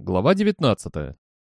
Глава 19.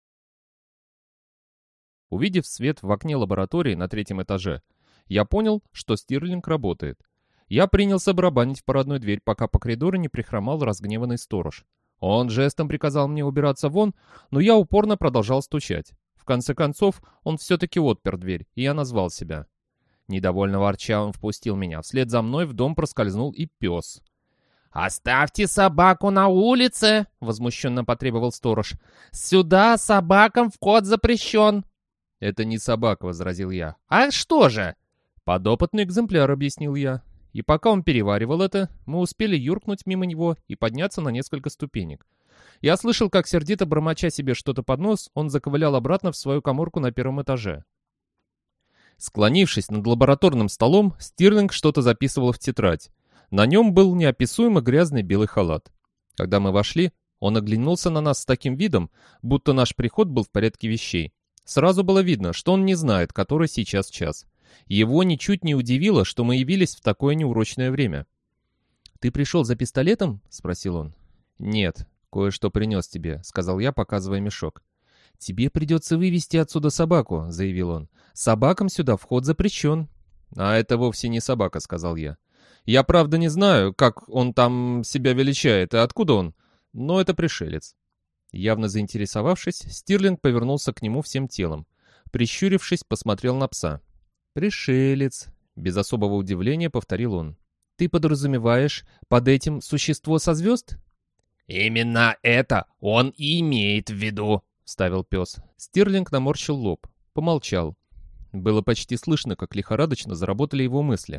Увидев свет в окне лаборатории на третьем этаже, я понял, что Стирлинг работает. Я принялся барабанить в парадную дверь, пока по коридору не прихромал разгневанный сторож. Он жестом приказал мне убираться вон, но я упорно продолжал стучать. В конце концов, он все-таки отпер дверь, и я назвал себя. Недовольно ворча, он впустил меня. Вслед за мной в дом проскользнул и пес. «Оставьте собаку на улице!» — возмущенно потребовал сторож. «Сюда собакам вход запрещен!» «Это не собака», — возразил я. «А что же?» «Подопытный экземпляр», — объяснил я. И пока он переваривал это, мы успели юркнуть мимо него и подняться на несколько ступенек. Я слышал, как сердито бормоча себе что-то под нос, он заковылял обратно в свою каморку на первом этаже. Склонившись над лабораторным столом, Стирлинг что-то записывал в тетрадь. На нем был неописуемо грязный белый халат. Когда мы вошли, он оглянулся на нас с таким видом, будто наш приход был в порядке вещей. Сразу было видно, что он не знает, который сейчас час. Его ничуть не удивило, что мы явились в такое неурочное время. «Ты пришел за пистолетом?» — спросил он. «Нет, кое-что принес тебе», — сказал я, показывая мешок. «Тебе придется вывести отсюда собаку», — заявил он. «Собакам сюда вход запрещен». «А это вовсе не собака», — сказал я. «Я, правда, не знаю, как он там себя величает и откуда он, но это пришелец». Явно заинтересовавшись, Стирлинг повернулся к нему всем телом. Прищурившись, посмотрел на пса. «Пришелец», — без особого удивления повторил он. «Ты подразумеваешь под этим существо со звезд?» «Именно это он и имеет в виду», — вставил пес. Стирлинг наморщил лоб, помолчал. Было почти слышно, как лихорадочно заработали его мысли.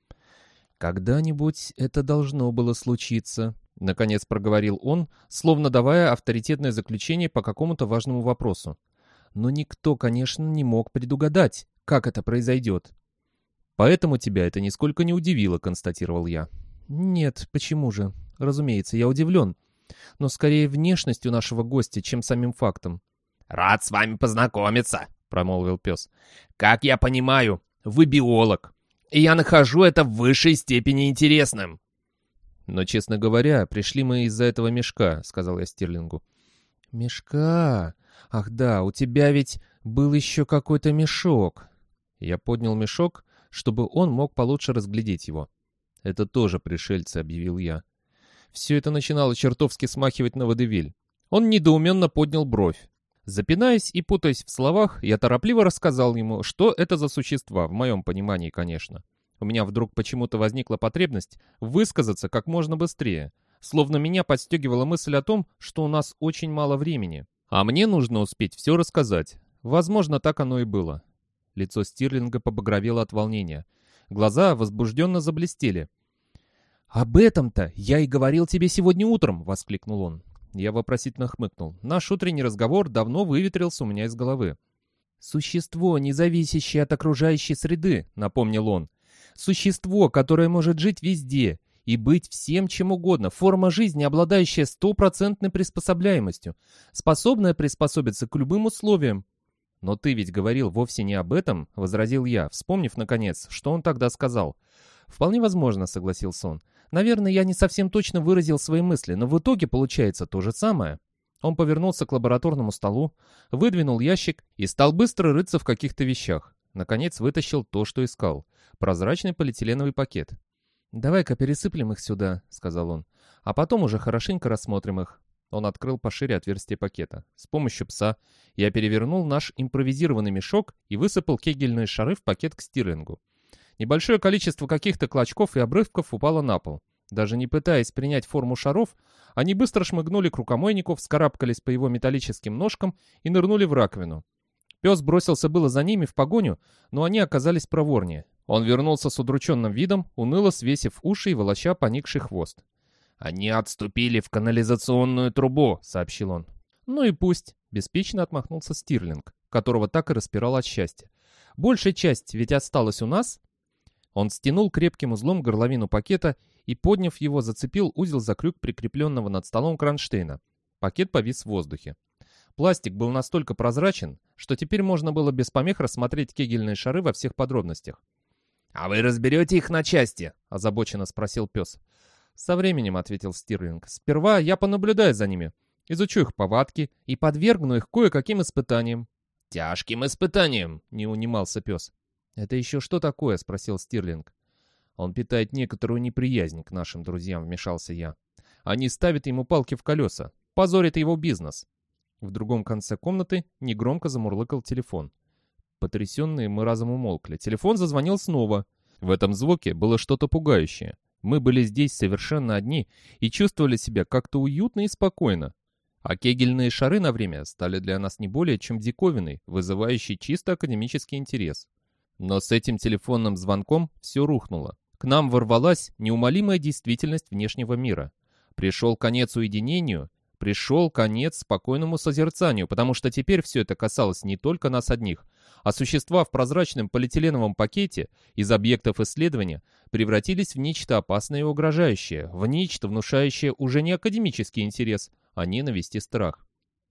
«Когда-нибудь это должно было случиться», — наконец проговорил он, словно давая авторитетное заключение по какому-то важному вопросу. «Но никто, конечно, не мог предугадать, как это произойдет». «Поэтому тебя это нисколько не удивило», — констатировал я. «Нет, почему же? Разумеется, я удивлен. Но скорее внешностью нашего гостя, чем самим фактом». «Рад с вами познакомиться», — промолвил пес. «Как я понимаю, вы биолог, и я нахожу это в высшей степени интересным». «Но, честно говоря, пришли мы из-за этого мешка», — сказал я Стирлингу. «Мешка? Ах да, у тебя ведь был еще какой-то мешок». Я поднял мешок, чтобы он мог получше разглядеть его. «Это тоже пришельцы», — объявил я. Все это начинало чертовски смахивать на водевиль. Он недоуменно поднял бровь. Запинаясь и путаясь в словах, я торопливо рассказал ему, что это за существа, в моем понимании, конечно. У меня вдруг почему-то возникла потребность высказаться как можно быстрее, словно меня подстегивала мысль о том, что у нас очень мало времени. А мне нужно успеть все рассказать. Возможно, так оно и было. Лицо Стирлинга побагровело от волнения. Глаза возбужденно заблестели. «Об этом-то я и говорил тебе сегодня утром!» — воскликнул он. Я вопросительно хмыкнул. Наш утренний разговор давно выветрился у меня из головы. «Существо, не зависящее от окружающей среды», — напомнил он. «Существо, которое может жить везде и быть всем чем угодно. Форма жизни, обладающая стопроцентной приспособляемостью, способная приспособиться к любым условиям». «Но ты ведь говорил вовсе не об этом», — возразил я, вспомнив, наконец, что он тогда сказал. «Вполне возможно», — согласился он. «Наверное, я не совсем точно выразил свои мысли, но в итоге получается то же самое». Он повернулся к лабораторному столу, выдвинул ящик и стал быстро рыться в каких-то вещах. Наконец вытащил то, что искал. Прозрачный полиэтиленовый пакет. «Давай-ка пересыплем их сюда», — сказал он. «А потом уже хорошенько рассмотрим их». Он открыл пошире отверстие пакета. С помощью пса я перевернул наш импровизированный мешок и высыпал кегельные шары в пакет к Стирлингу. Небольшое количество каких-то клочков и обрывков упало на пол. Даже не пытаясь принять форму шаров, они быстро шмыгнули к рукомойнику, вскарабкались по его металлическим ножкам и нырнули в раковину. Пес бросился было за ними в погоню, но они оказались проворнее. Он вернулся с удрученным видом, уныло свесив уши и волоча поникший хвост. «Они отступили в канализационную трубу», — сообщил он. «Ну и пусть», — беспечно отмахнулся Стирлинг, которого так и распирал от счастья. «Большая часть ведь осталась у нас». Он стянул крепким узлом горловину пакета и, подняв его, зацепил узел за крюк прикрепленного над столом кронштейна. Пакет повис в воздухе. Пластик был настолько прозрачен, что теперь можно было без помех рассмотреть кегельные шары во всех подробностях. «А вы разберете их на части?» — озабоченно спросил пес. «Со временем», — ответил Стирлинг. «Сперва я понаблюдаю за ними. изучу их повадки и подвергну их кое-каким испытаниям». «Тяжким испытанием», — не унимался пес. «Это еще что такое?» — спросил Стирлинг. «Он питает некоторую неприязнь к нашим друзьям», — вмешался я. «Они ставят ему палки в колеса, позорят его бизнес». В другом конце комнаты негромко замурлыкал телефон. Потрясенные мы разом умолкли. Телефон зазвонил снова. В этом звуке было что-то пугающее. Мы были здесь совершенно одни и чувствовали себя как-то уютно и спокойно. А кегельные шары на время стали для нас не более чем диковиной, вызывающей чисто академический интерес. Но с этим телефонным звонком все рухнуло. К нам ворвалась неумолимая действительность внешнего мира. Пришел конец уединению, пришел конец спокойному созерцанию, потому что теперь все это касалось не только нас одних, а существа в прозрачном полиэтиленовом пакете из объектов исследования превратились в нечто опасное и угрожающее, в нечто, внушающее уже не академический интерес, а ненависть и страх.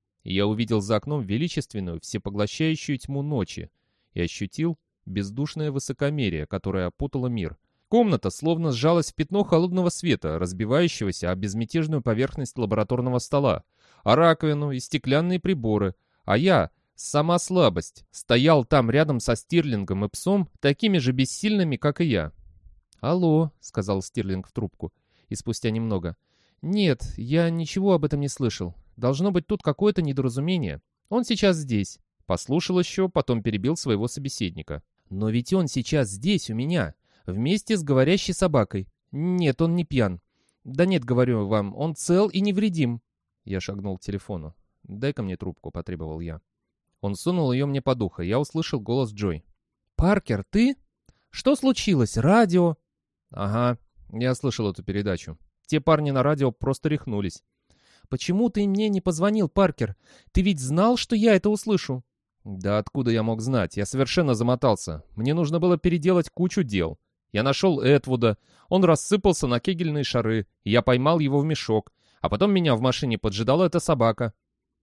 Я увидел за окном величественную, всепоглощающую тьму ночи и ощутил бездушное высокомерие, которое опутало мир. Комната словно сжалась в пятно холодного света, разбивающегося о безмятежную поверхность лабораторного стола, о раковину и стеклянные приборы, а я, сама слабость, стоял там рядом со Стирлингом и псом, такими же бессильными, как и я. «Алло», — сказал Стирлинг в трубку, и спустя немного. «Нет, я ничего об этом не слышал. Должно быть тут какое-то недоразумение. Он сейчас здесь». Послушал еще, потом перебил своего собеседника. «Но ведь он сейчас здесь, у меня, вместе с говорящей собакой. Нет, он не пьян. Да нет, говорю вам, он цел и невредим». Я шагнул к телефону. «Дай-ка мне трубку», — потребовал я. Он сунул ее мне под ухо. Я услышал голос Джой. «Паркер, ты? Что случилось? Радио?» «Ага, я слышал эту передачу. Те парни на радио просто рехнулись». «Почему ты мне не позвонил, Паркер? Ты ведь знал, что я это услышу?» «Да откуда я мог знать? Я совершенно замотался. Мне нужно было переделать кучу дел. Я нашел Этвуда. Он рассыпался на кегельные шары. Я поймал его в мешок. А потом меня в машине поджидала эта собака».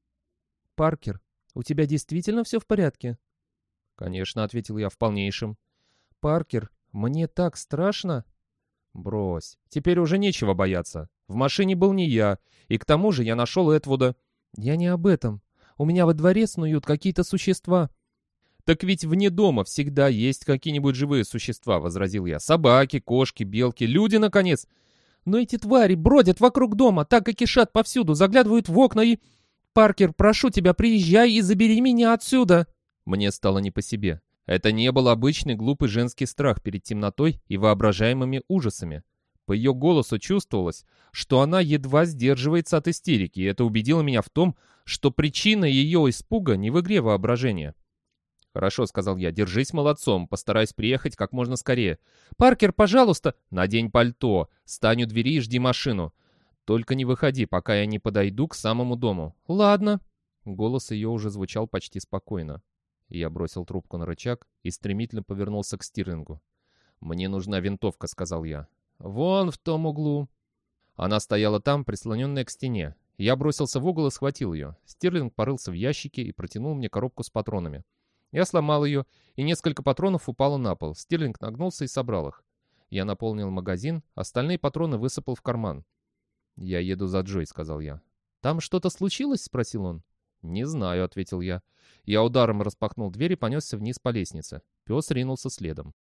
«Паркер, у тебя действительно все в порядке?» «Конечно», — ответил я в полнейшем. «Паркер, мне так страшно». «Брось. Теперь уже нечего бояться. В машине был не я. И к тому же я нашел Этвуда». «Я не об этом. У меня во дворе снуют какие-то существа». «Так ведь вне дома всегда есть какие-нибудь живые существа», — возразил я. «Собаки, кошки, белки, люди, наконец». «Но эти твари бродят вокруг дома, так и кишат повсюду, заглядывают в окна и...» «Паркер, прошу тебя, приезжай и забери меня отсюда!» Мне стало не по себе. Это не был обычный глупый женский страх перед темнотой и воображаемыми ужасами. По ее голосу чувствовалось, что она едва сдерживается от истерики, и это убедило меня в том, что причина ее испуга не в игре воображения. «Хорошо», — сказал я, — «держись молодцом, постараюсь приехать как можно скорее». «Паркер, пожалуйста!» «Надень пальто, стань у двери и жди машину. Только не выходи, пока я не подойду к самому дому». «Ладно». Голос ее уже звучал почти спокойно. Я бросил трубку на рычаг и стремительно повернулся к Стирлингу. «Мне нужна винтовка», — сказал я. «Вон в том углу». Она стояла там, прислоненная к стене. Я бросился в угол и схватил ее. Стирлинг порылся в ящике и протянул мне коробку с патронами. Я сломал ее, и несколько патронов упало на пол. Стирлинг нагнулся и собрал их. Я наполнил магазин, остальные патроны высыпал в карман. «Я еду за Джой», — сказал я. «Там что-то случилось?» — спросил он. «Не знаю», — ответил я. Я ударом распахнул дверь и понесся вниз по лестнице. Пес ринулся следом.